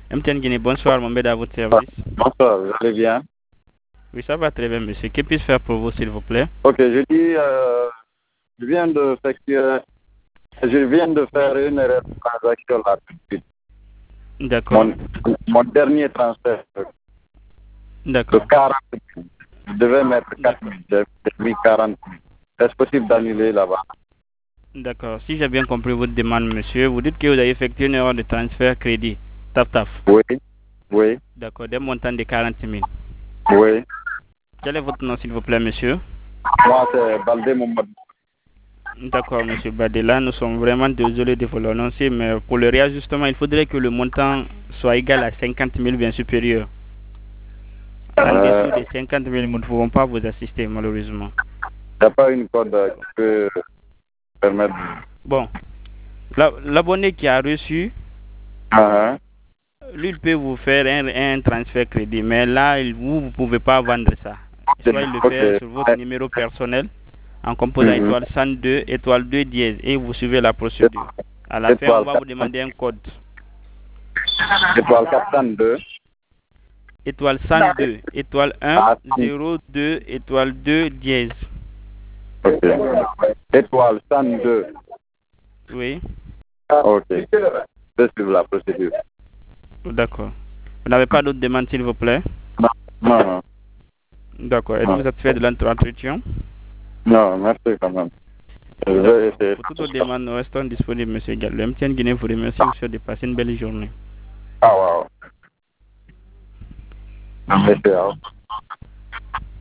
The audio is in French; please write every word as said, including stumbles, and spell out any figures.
M T N Guinée, bonsoir, mon bête à votre service. Bonsoir, vous allez bien? Oui, ça va très bien, monsieur. Que puis-je faire pour vous, s'il vous plaît? Ok, je dis, euh, je viens de faire, je viens de faire une erreur de transaction là tout de suite. D'accord. Mon, mon dernier transfert de D'accord. quarante mille, je devais mettre quatre D'accord. mille, j'ai mis quarante mille. Est-ce possible d'annuler là-bas? D'accord. Si j'ai bien compris votre demande, monsieur, vous dites que vous avez effectué une erreur de transfert crédit. Taf taf. Oui, oui, D'accord. Des montants de quarante mille. oui. Quel est votre nom, s'il vous plaît, monsieur? Moi, c'est Baldé Mohamed. D'accord, monsieur Badela. Nous sommes vraiment désolés de vous l'annoncer, mais pour le réajustement, il faudrait que le montant soit égal à cinquante mille, bien supérieur. En Euh, dessous de cinquante mille, nous ne pouvons pas vous assister, malheureusement. Il n'y a pas une code qui peut permettre. Bon, la- l'abonné qui a reçu, Ah, lui, il peut vous faire un, un transfert crédit, mais là, il- vous ne pouvez pas vendre ça. hein. Soit il le Ok. fait sur votre numéro personnel en composant Mhm. étoile cent deux, étoile deux dièse, et vous suivez la procédure. À la fin, on Étoile va vous demander un code. Étoile quatre cent deux. Étoile cent deux, étoile un, Ah, si. zéro deux, étoile deux dièse. Ok. Étoile cent deux. Oui, Ok. Je suivre la procédure. d'accord. Vous n'avez pas d'autres demandes, s'il vous plaît? Non, non, non. D'accord. Êtes-vous Non, satisfait de l'entretien? non, merci quand même. Je vais D'accord. essayer. Pour toute autre demande, nous restons disponibles, monsieur Gallo. M T N Guinée vous remercie, vous souhaite de passer une belle journée. Ah, wow. Merci, hein.